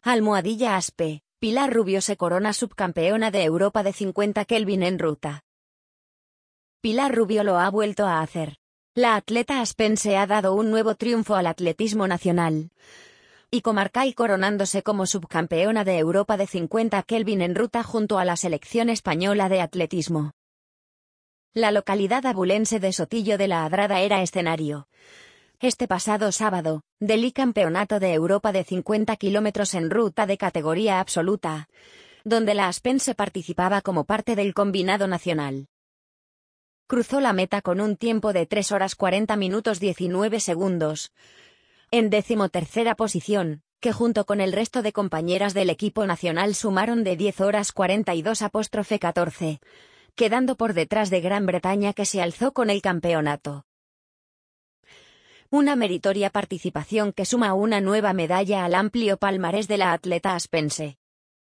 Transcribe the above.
Almohadilla Aspe, Pilar Rubio se corona subcampeona de Europa de 50 Kelvin en ruta. Pilar Rubio lo ha vuelto a hacer. La atleta aspense ha dado un nuevo triunfo al atletismo nacional y comarcal coronándose como subcampeona de Europa de 50 Kelvin en ruta junto a la selección española de atletismo. La localidad abulense de Sotillo de la Adrada era escenario, este pasado sábado, del Campeonato de Europa de 50 kilómetros en ruta de categoría absoluta, donde la aspense participaba como parte del combinado nacional. Cruzó la meta con un tiempo de 3 horas 40 minutos 19 segundos, en 13ª posición, que junto con el resto de compañeras del equipo nacional sumaron de 10 horas 42,14, quedando por detrás de Gran Bretaña que se alzó con el campeonato. Una meritoria participación que suma una nueva medalla al amplio palmarés de la atleta aspense.